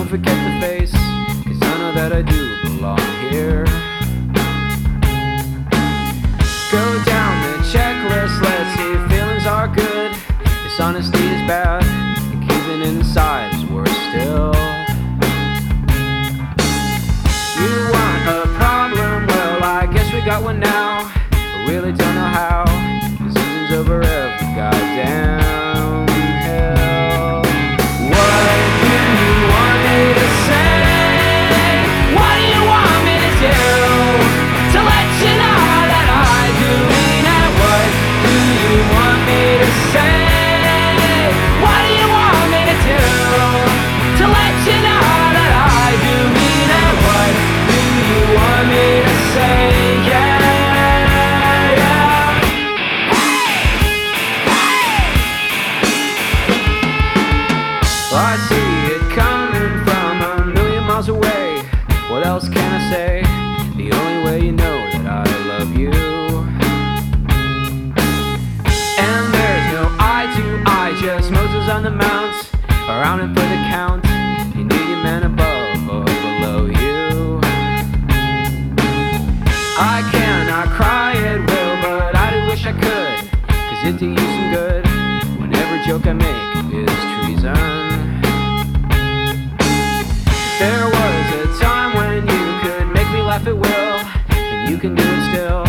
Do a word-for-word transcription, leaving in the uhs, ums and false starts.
don't forget the face, 'cause I know that I do belong here. Go down the checklist, let's see if feelings are good. Dishonesty is bad, and keeping it inside is worse still. You want a problem? Well, I guess we got one now. I really don't know how. The season's over every goddamn hill. What do you want me to say? What do you want me to do? To let you know that I do mean it. What do you want me to say? What do you want me to do? To let you know that I do mean it. What do you want me to say? Yeah. I see it coming from a million miles away. What else can I say? The only way you know that I love you. And there's no eye to eye, just Moses on the mount, around and for the count. You need your man above or below you. I cannot cry at will, but I do wish I could, 'cause it do you some good when every joke I make is treason. There was a time when you could make me laugh at will, and you can do it still.